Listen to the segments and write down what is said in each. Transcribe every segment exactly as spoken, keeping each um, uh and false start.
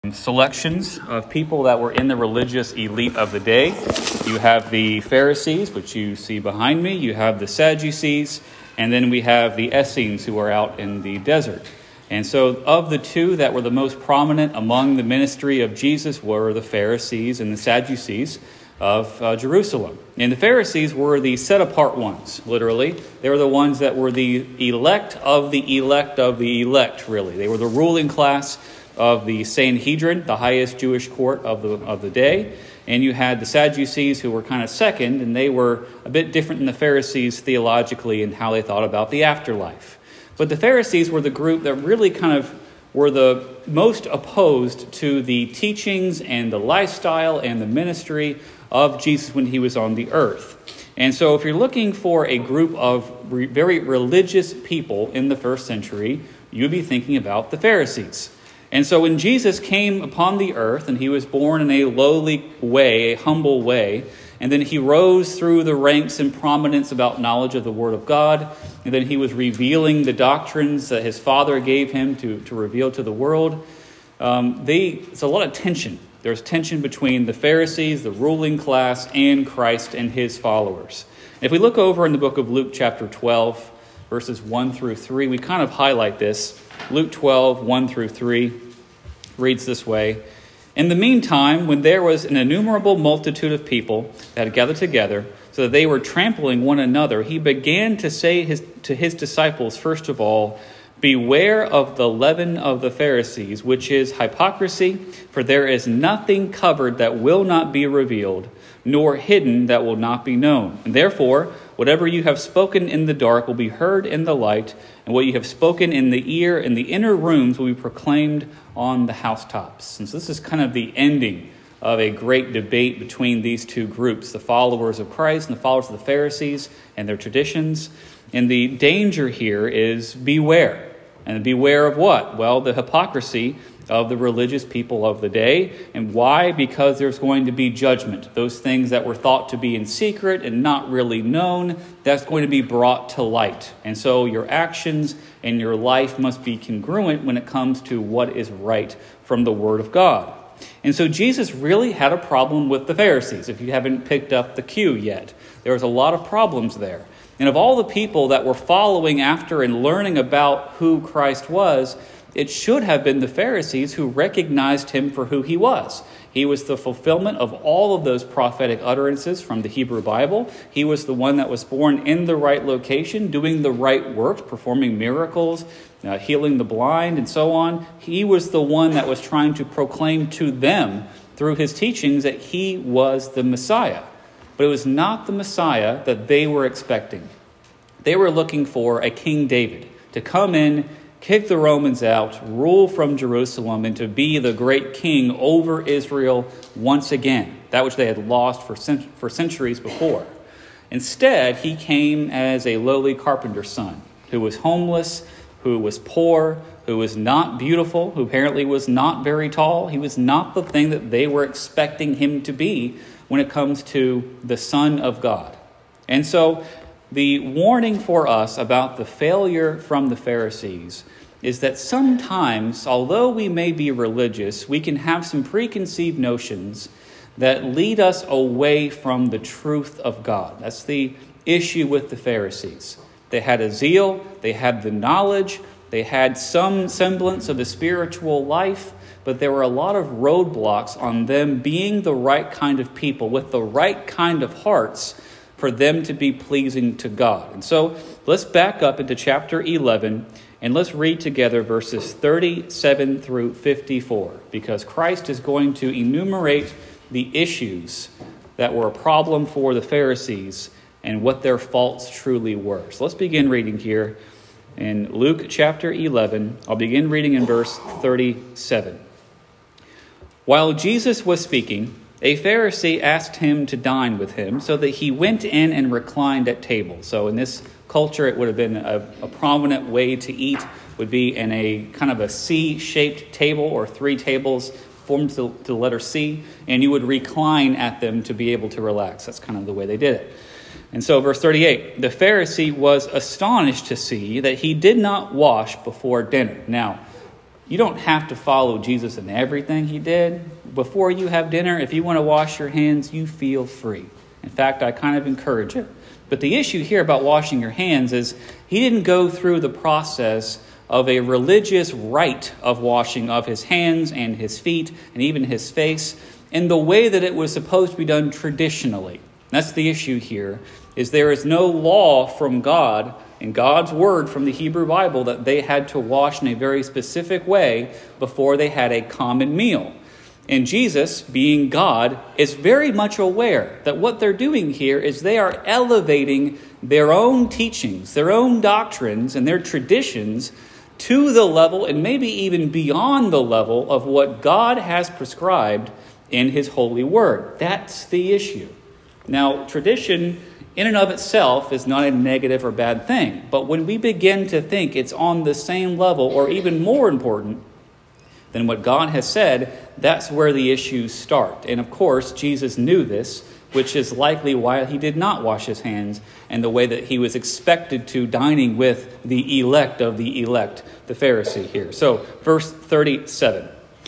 selections of people that were in the religious elite of the day. You have the Pharisees, which you see behind me. You have the Sadducees, and then we have the Essenes, who are out in the desert. And so of the two that were the most prominent among the ministry of Jesus were the Pharisees and the Sadducees of uh, Jerusalem. And the Pharisees were the set-apart ones, literally. They were the ones that were the elect of the elect of the elect, really. They were the ruling class of the Sanhedrin, the highest Jewish court of the of the day. And you had the Sadducees, who were kind of second, and they were a bit different than the Pharisees theologically in how they thought about the afterlife. But the Pharisees were the group that really kind of were the most opposed to the teachings and the lifestyle and the ministry of Jesus when he was on the earth. And so if you're looking for a group of re- very religious people in the first century, you'd be thinking about the Pharisees. And so when Jesus came upon the earth and he was born in a lowly way, a humble way, and then he rose through the ranks in prominence about knowledge of the Word of God. And then he was revealing the doctrines that his Father gave him to, to reveal to the world. Um, they, it's a lot of tension. There's tension between the Pharisees, the ruling class, and Christ and his followers. If we look over in the book of Luke chapter twelve, verses one through three, we kind of highlight this. Luke twelve, one through three reads this way. In the meantime, when there was an innumerable multitude of people that had gathered together, so that they were trampling one another, he began to say his, to his disciples, first of all, beware of the leaven of the Pharisees, which is hypocrisy, for there is nothing covered that will not be revealed, nor hidden that will not be known. And therefore, whatever you have spoken in the dark will be heard in the light, and what you have spoken in the ear in the inner rooms will be proclaimed on the housetops. And so this is kind of the ending of a great debate between these two groups, the followers of Christ and the followers of the Pharisees and their traditions. And the danger here is beware. And beware of what? Well, the hypocrisy of the religious people of the day. And why? Because there's going to be judgment. Those things that were thought to be in secret and not really known, that's going to be brought to light. And so your actions and your life must be congruent when it comes to what is right from the Word of God. And so Jesus really had a problem with the Pharisees, if you haven't picked up the cue yet. There was a lot of problems there. And of all the people that were following after and learning about who Christ was, it should have been the Pharisees who recognized him for who he was. He was the fulfillment of all of those prophetic utterances from the Hebrew Bible. He was the one that was born in the right location, doing the right works, performing miracles, uh, healing the blind, and so on. He was the one that was trying to proclaim to them through his teachings that he was the Messiah. But it was not the Messiah that they were expecting. They were looking for a King David to come in, kick the Romans out, rule from Jerusalem, and to be the great king over Israel once again, that which they had lost for cent- for centuries before. Instead, he came as a lowly carpenter's son who was homeless, who was poor, who was not beautiful, who apparently was not very tall. He was not the thing that they were expecting him to be when it comes to the Son of God. And so the warning for us about the failure from the Pharisees is that sometimes, although we may be religious, we can have some preconceived notions that lead us away from the truth of God. That's the issue with the Pharisees. They had a zeal, they had the knowledge, they had some semblance of a spiritual life, but there were a lot of roadblocks on them being the right kind of people with the right kind of hearts for them to be pleasing to God. And so let's back up into chapter eleven and let's read together verses thirty-seven through fifty-four, because Christ is going to enumerate the issues that were a problem for the Pharisees and what their faults truly were. So let's begin reading here in Luke chapter eleven. I'll begin reading in verse thirty-seven. While Jesus was speaking, a Pharisee asked him to dine with him, so that he went in and reclined at table. So in this culture, it would have been a, a prominent way to eat would be in a kind of a C-shaped table or three tables formed to, to the letter C, and you would recline at them to be able to relax. That's kind of the way they did it. And so verse thirty-eight, the Pharisee was astonished to see that he did not wash before dinner. Now, You don't have to follow Jesus in everything he did. Before you have dinner, if you want to wash your hands, you feel free. In fact, I kind of encourage it. But the issue here about washing your hands is he didn't go through the process of a religious rite of washing of his hands and his feet and even his face in the way that it was supposed to be done traditionally. That's the issue here, is there is no law from God in God's word from the Hebrew Bible that they had to wash in a very specific way before they had a common meal. And Jesus, being God, is very much aware that what they're doing here is they are elevating their own teachings, their own doctrines, and their traditions to the level and maybe even beyond the level of what God has prescribed in his holy word. That's the issue. Now, tradition in and of itself is not a negative or bad thing. But when we begin to think it's on the same level or even more important than what God has said, that's where the issues start. And of course, Jesus knew this, which is likely why he did not wash his hands and the way that he was expected to, dining with the elect of the elect, the Pharisee here. So, verse thirty-seven.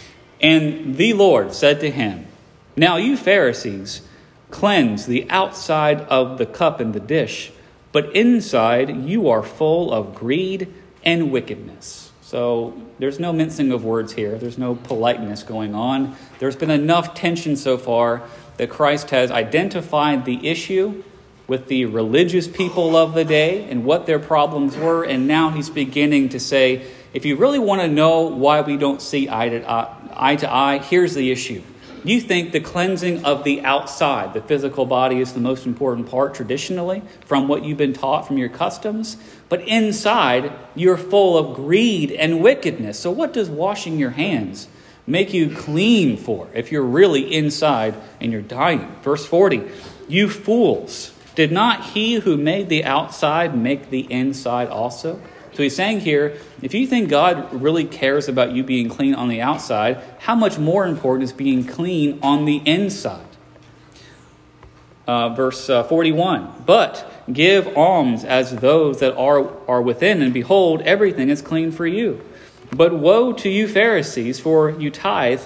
And the Lord said to him, "Now you Pharisees cleanse the outside of the cup and the dish, but inside you are full of greed and wickedness." So there's no mincing of words here. There's no politeness going on. There's been enough tension so far that Christ has identified the issue with the religious people of the day and what their problems were. And now he's beginning to say, if you really want to know why we don't see eye to eye, eye to eye, here's the issue. You think the cleansing of the outside, the physical body, is the most important part traditionally from what you've been taught from your customs. But inside, you're full of greed and wickedness. So what does washing your hands make you clean for if you're really inside and you're dying? Verse forty, you fools, did not he who made the outside make the inside also? So he's saying here, if you think God really cares about you being clean on the outside, how much more important is being clean on the inside? Uh, verse uh, forty-one, but give alms as those that are, are within, and behold, everything is clean for you. But woe to you Pharisees, for you tithe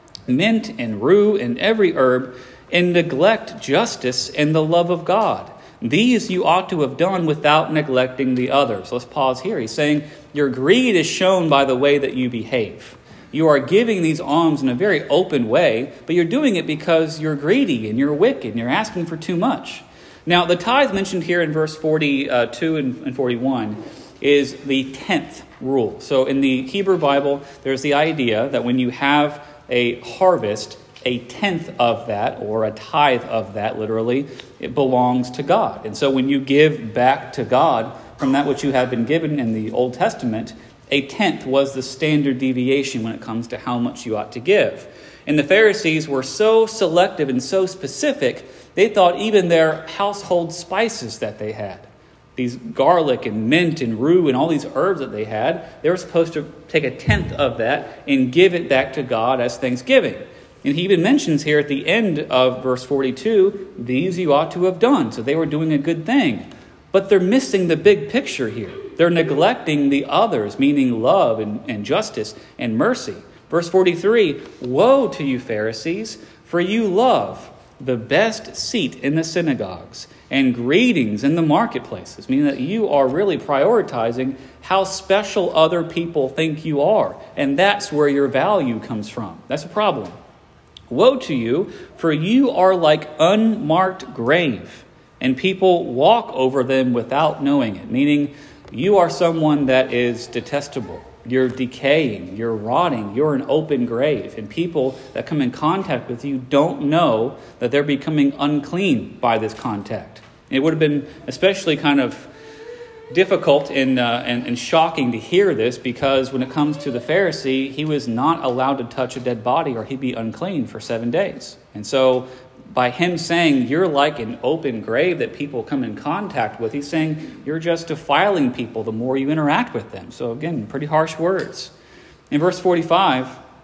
mint and rue and every herb, and neglect justice and the love of God. These you ought to have done without neglecting the others. Let's pause here. He's saying your greed is shown by the way that you behave. You are giving these alms in a very open way, but you're doing it because you're greedy and you're wicked and you're asking for too much. Now, the tithe mentioned here in verse forty-two and forty-one is the tenth rule. So in the Hebrew Bible, there's the idea that when you have a harvest, a tenth of that, or a tithe of that, literally, it belongs to God. And so when you give back to God from that which you have been given in the Old Testament, a tenth was the standard deviation when it comes to how much you ought to give. And the Pharisees were so selective and so specific, they thought even their household spices that they had, these garlic and mint and rue and all these herbs that they had, they were supposed to take a tenth of that and give it back to God as thanksgiving. And he even mentions here at the end of verse forty-two, these you ought to have done. So they were doing a good thing. But they're missing the big picture here. They're neglecting the others, meaning love and, and justice and mercy. Verse forty-three, woe to you Pharisees, for you love the best seat in the synagogues and greetings in the marketplaces, meaning that you are really prioritizing how special other people think you are. And that's where your value comes from. That's a problem. Woe to you, for you are like unmarked grave, and people walk over them without knowing it. Meaning, you are someone that is detestable. You're decaying, you're rotting, you're an open grave. And people that come in contact with you don't know that they're becoming unclean by this contact. It would have been especially kind of difficult and, uh, and, and shocking to hear this, because when it comes to the Pharisee, he was not allowed to touch a dead body or he'd be unclean for seven days. And so by him saying you're like an open grave that people come in contact with, he's saying you're just defiling people the more you interact with them. So again, pretty harsh words. In verse forty-five,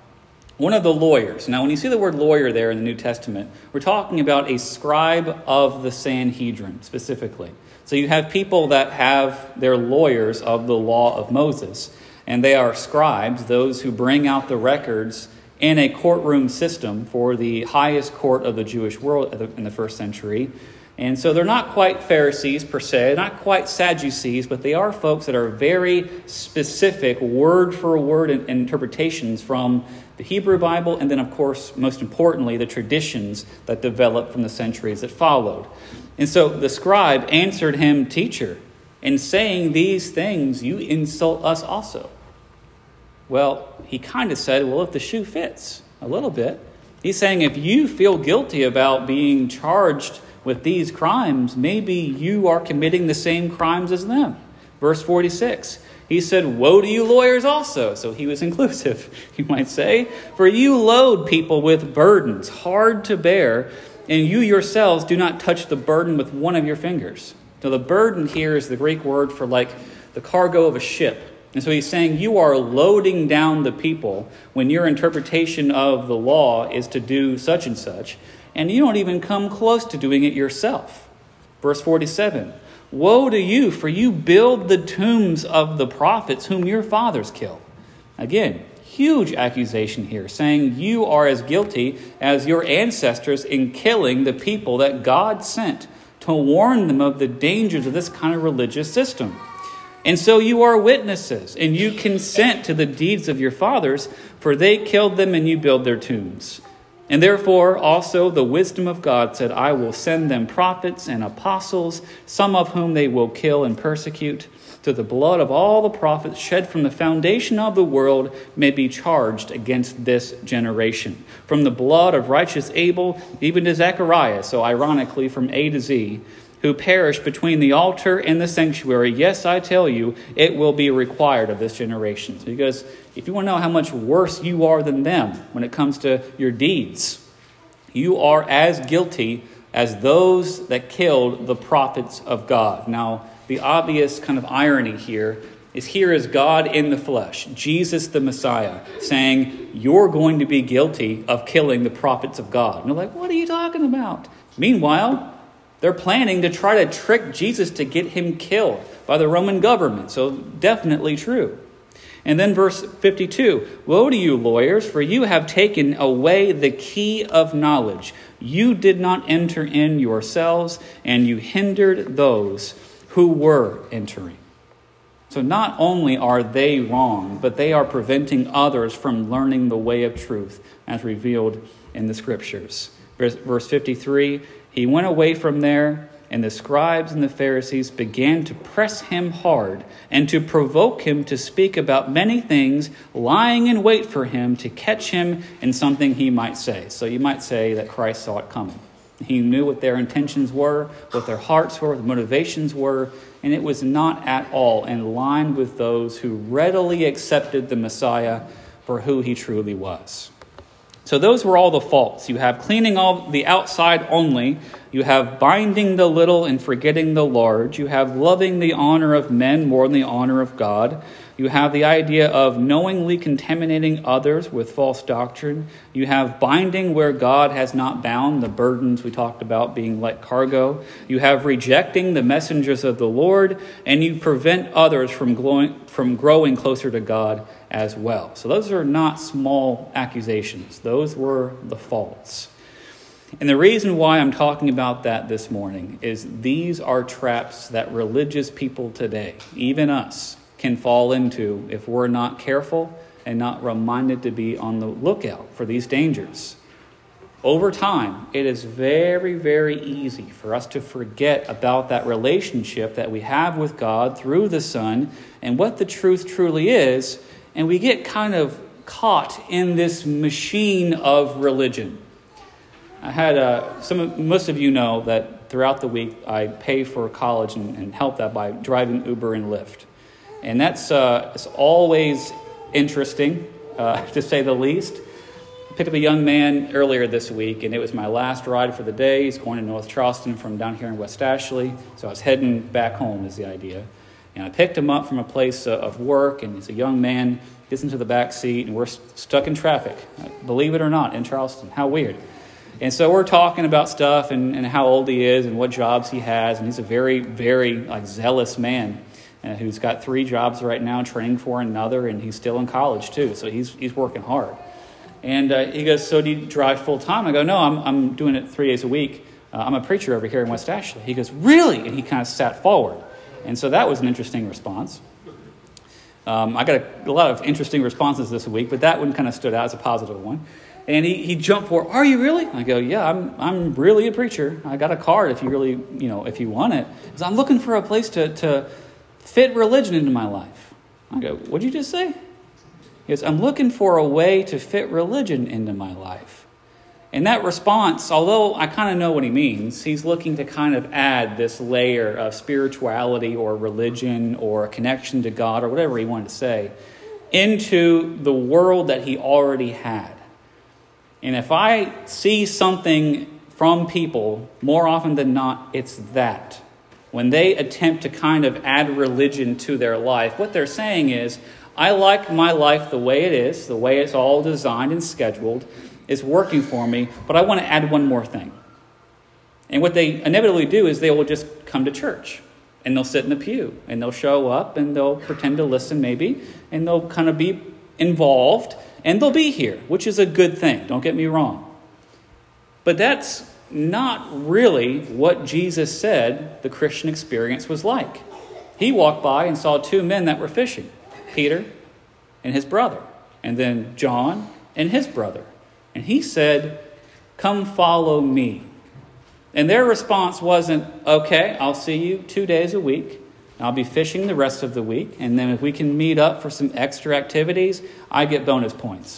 one of the lawyers. Now, when you see the word lawyer there in the New Testament, we're talking about a scribe of the Sanhedrin specifically. So you have people that have their lawyers of the law of Moses. And they are scribes, those who bring out the records in a courtroom system for the highest court of the Jewish world in the first century. And so they're not quite Pharisees per se, not quite Sadducees, but they are folks that are very specific, word for word interpretations from the Hebrew Bible, and then, of course, most importantly, the traditions that developed from the centuries that followed. And so the scribe answered him, "Teacher, in saying these things, you insult us also." Well, he kind of said, well, if the shoe fits a little bit. He's saying if you feel guilty about being charged with these crimes, maybe you are committing the same crimes as them. Verse forty-six, he said, "Woe to you lawyers also." So he was inclusive, you might say. "For you load people with burdens hard to bear, and you yourselves do not touch the burden with one of your fingers." So the burden here is the Greek word for like the cargo of a ship. And so he's saying you are loading down the people when your interpretation of the law is to do such and such, and you don't even come close to doing it yourself. Verse forty-seven, "Woe to you, for you build the tombs of the prophets whom your fathers killed." Again, huge accusation here, saying you are as guilty as your ancestors in killing the people that God sent to warn them of the dangers of this kind of religious system. "And so you are witnesses, and you consent to the deeds of your fathers, for they killed them and you build their tombs. And therefore also the wisdom of God said, I will send them prophets and apostles, some of whom they will kill and persecute, so the blood of all the prophets shed from the foundation of the world may be charged against this generation. From the blood of righteous Abel, even to Zechariah," so ironically from A to Z, "who perished between the altar and the sanctuary. Yes, I tell you, it will be required of this generation." So because if you want to know how much worse you are than them when it comes to your deeds, you are as guilty as those that killed the prophets of God. Now, the obvious kind of irony here is here is God in the flesh, Jesus the Messiah, saying, you're going to be guilty of killing the prophets of God. And they're like, what are you talking about? Meanwhile, they're planning to try to trick Jesus to get him killed by the Roman government. So definitely true. And then verse fifty-two, "Woe to you, lawyers, for you have taken away the key of knowledge. You did not enter in yourselves, and you hindered those who were entering." So not only are they wrong, but they are preventing others from learning the way of truth as revealed in the scriptures. Verse fifty-three, "He went away from there, and the scribes and the Pharisees began to press him hard and to provoke him to speak about many things, lying in wait for him to catch him in something he might say." So you might say that Christ saw it coming. He knew what their intentions were, what their hearts were, what the motivations were, and it was not at all in line with those who readily accepted the Messiah for who he truly was. So those were all the faults. You have cleaning all the outside only. You have binding the little and forgetting the large. You have loving the honor of men more than the honor of God. You have the idea of knowingly contaminating others with false doctrine. You have binding where God has not bound, the burdens we talked about being like cargo. You have rejecting the messengers of the Lord, and you prevent others from glowing, from growing closer to God as well. So those are not small accusations. Those were the faults. And the reason why I'm talking about that this morning is these are traps that religious people today, even us, can fall into if we're not careful and not reminded to be on the lookout for these dangers. Over time, it is very, very easy for us to forget about that relationship that we have with God through the Son and what the truth truly is, and we get kind of caught in this machine of religion. I had uh, some. Most of you know that throughout the week I pay for college and, and help that by driving Uber and Lyft, and that's uh, it's always interesting uh, to say the least. I picked up a young man earlier this week, and it was my last ride for the day. He's going to North Charleston from down here in West Ashley, so I was heading back home is the idea. And I picked him up from a place of work, and he's a young man, gets into the back seat, and we're stuck in traffic, believe it or not, in Charleston. How weird. And so we're talking about stuff and, and how old he is and what jobs he has, and he's a very, very like zealous man. uh, who's got three jobs right now, training for another, and he's still in college too, so he's he's working hard. And uh, he goes, so do you drive full time? I go, no, I'm I'm doing it three days a week. Uh, I'm a preacher over here in West Ashley. He goes, really? And he kind of sat forward. And so that was an interesting response. Um, I got a, a lot of interesting responses this week, but that one kind of stood out as a positive one. And he, he jumped forward, are you really? I go, yeah, I'm I'm really a preacher. I got a card if you really, you know, if you want it. Because I'm looking for a place to, to fit religion into my life. I go, what'd you just say? He goes, I'm looking for a way to fit religion into my life. And that response, although I kind of know what he means, he's looking to kind of add this layer of spirituality or religion or a connection to God or whatever he wanted to say into the world that he already had. And if I see something from people, more often than not, it's that. When they attempt to kind of add religion to their life, what they're saying is, I like my life the way it is, the way it's all designed and scheduled. It's working for me, but I want to add one more thing. And what they inevitably do is they will just come to church. And they'll sit in the pew. And they'll show up and they'll pretend to listen maybe. And they'll kind of be involved. And they'll be here, which is a good thing. Don't get me wrong. But that's not really what Jesus said the Christian experience was like. He walked by and saw two men that were fishing. Peter and his brother. And then John and his brother. And he said, come follow me. And their response wasn't, okay, I'll see you two days a week. I'll be fishing the rest of the week. And then if we can meet up for some extra activities, I get bonus points.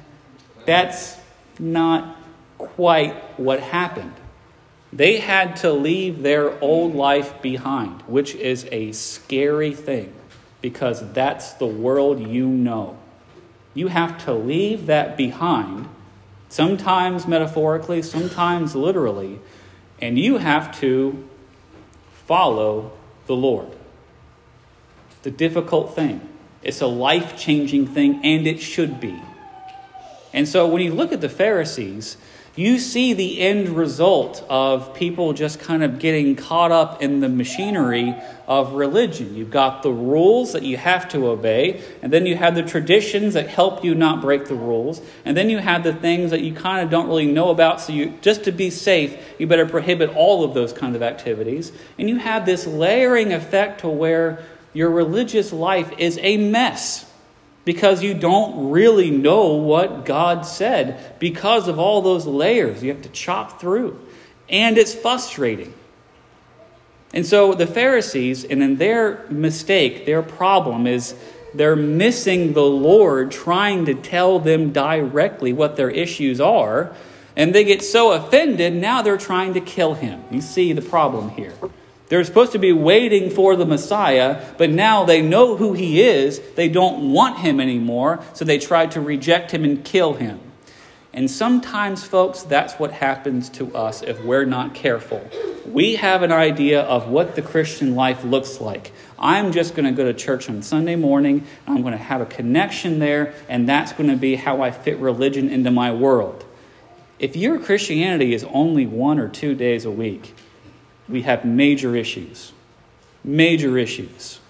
That's not quite what happened. They had to leave their old life behind, which is a scary thing because that's the world you know. You have to leave that behind, sometimes metaphorically, sometimes literally, and you have to follow the Lord. It's a difficult thing. It's a life-changing thing, and it should be. And so when you look at the Pharisees, you see the end result of people just kind of getting caught up in the machinery of religion. You've got the rules that you have to obey, and then you have the traditions that help you not break the rules, and then you have the things that you kind of don't really know about, so you just to be safe, you better prohibit all of those kinds of activities. And you have this layering effect to where your religious life is a mess. Because you don't really know what God said because of all those layers you have to chop through. And it's frustrating. And so the Pharisees, and then their mistake, their problem is they're missing the Lord trying to tell them directly what their issues are. And they get so offended, now they're trying to kill him. You see the problem here. They're supposed to be waiting for the Messiah, but now they know who he is. They don't want him anymore, so they try to reject him and kill him. And sometimes, folks, that's what happens to us if we're not careful. We have an idea of what the Christian life looks like. I'm just going to go to church on Sunday morning. I'm going to have a connection there, and that's going to be how I fit religion into my world. If your Christianity is only one or two days a week, we have major issues. Major issues.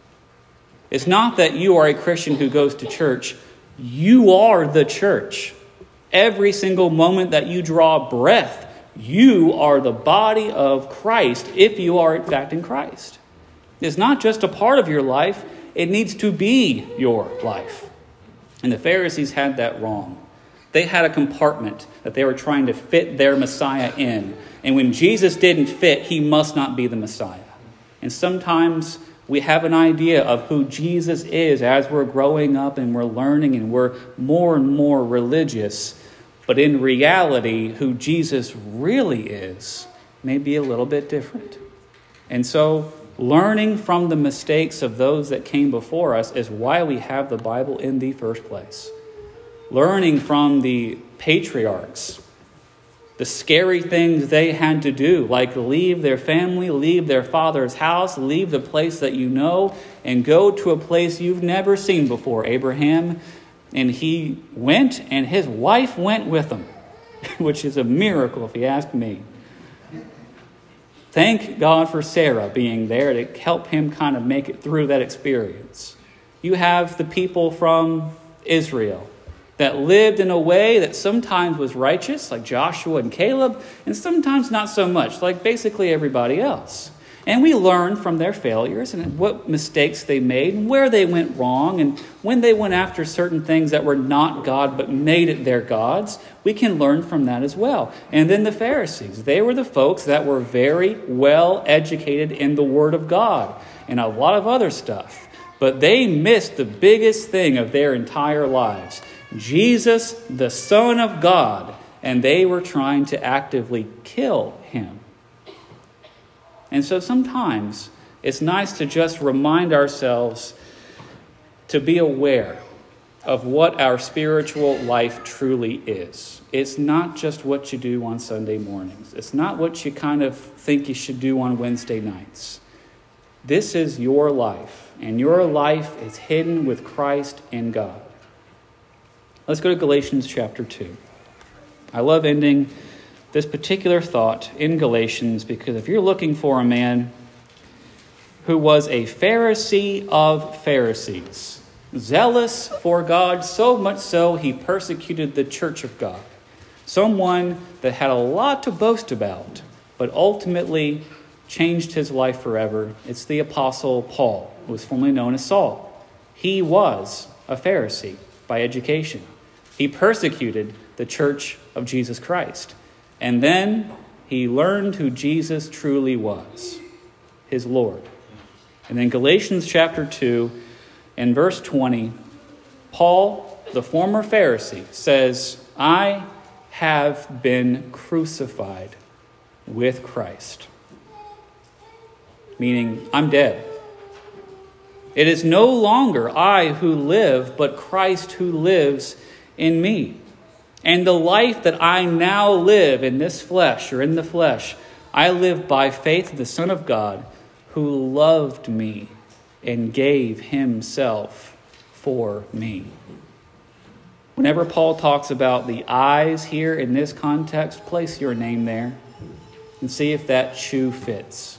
It's not that you are a Christian who goes to church. You are the church. Every single moment that you draw breath, you are the body of Christ if you are in fact in Christ. It's not just a part of your life. It needs to be your life. And the Pharisees had that wrong. They had a compartment that they were trying to fit their Messiah in. And when Jesus didn't fit, he must not be the Messiah. And sometimes we have an idea of who Jesus is as we're growing up and we're learning and we're more and more religious. But in reality, who Jesus really is may be a little bit different. And so learning from the mistakes of those that came before us is why we have the Bible in the first place. Learning from the patriarchs, the scary things they had to do, like leave their family, leave their father's house, leave the place that you know, and go to a place you've never seen before. Abraham, and he went, and his wife went with him, which is a miracle if you ask me. Thank God for Sarah being there to help him kind of make it through that experience. You have the people from Israel that lived in a way that sometimes was righteous, like Joshua and Caleb, and sometimes not so much, like basically everybody else. And we learn from their failures and what mistakes they made and where they went wrong and when they went after certain things that were not God but made it their gods. We can learn from that as well. And then the Pharisees, they were the folks that were very well educated in the Word of God and a lot of other stuff. But they missed the biggest thing of their entire lives. Jesus, the Son of God, and they were trying to actively kill him. And so sometimes it's nice to just remind ourselves to be aware of what our spiritual life truly is. It's not just what you do on Sunday mornings. It's not what you kind of think you should do on Wednesday nights. This is your life, and your life is hidden with Christ in God. Let's go to Galatians chapter two. I love ending this particular thought in Galatians because if you're looking for a man who was a Pharisee of Pharisees, zealous for God, so much so he persecuted the church of God, someone that had a lot to boast about, but ultimately changed his life forever, it's the Apostle Paul, who was formerly known as Saul. He was a Pharisee by education. He persecuted the church of Jesus Christ. And then he learned who Jesus truly was, his Lord. And then Galatians chapter two and verse twenty, Paul, the former Pharisee, says, I have been crucified with Christ. Meaning, I'm dead. It is no longer I who live, but Christ who lives in me. And the life that I now live in this flesh, or in the flesh, I live by faith in the Son of God, who loved me and gave himself for me. Whenever Paul talks about the eyes here in this context, place your name there and see if that shoe fits.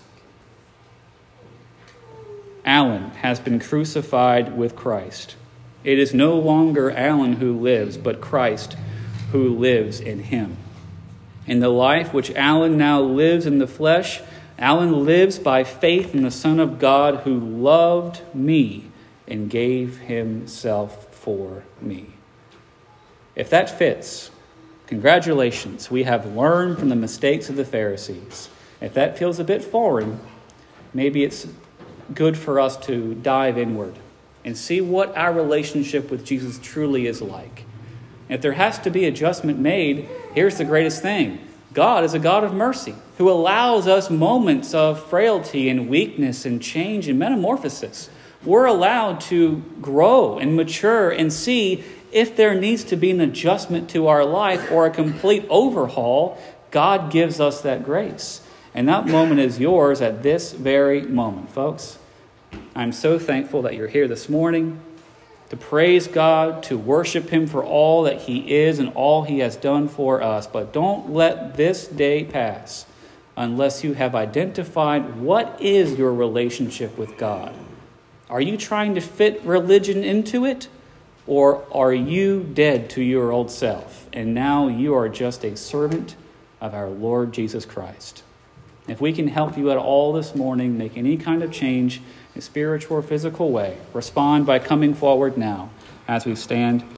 Alan has been crucified with Christ. It is no longer Alan who lives, but Christ who lives in him. In the life which Alan now lives in the flesh, Alan lives by faith in the Son of God who loved me and gave himself for me. If that fits, congratulations. We have learned from the mistakes of the Pharisees. If that feels a bit foreign, maybe it's good for us to dive inward and see what our relationship with Jesus truly is like. If there has to be adjustment made, here's the greatest thing. God is a God of mercy who allows us moments of frailty and weakness and change and metamorphosis. We're allowed to grow and mature and see if there needs to be an adjustment to our life or a complete overhaul. God gives us that grace. And that moment is yours at this very moment, folks. I'm so thankful that you're here this morning to praise God, to worship him for all that he is and all he has done for us. But don't let this day pass unless you have identified what is your relationship with God. Are you trying to fit religion into it? Or are you dead to your old self and now you are just a servant of our Lord Jesus Christ? If we can help you at all this morning, make any kind of change in a spiritual or physical way, respond by coming forward now as we stand.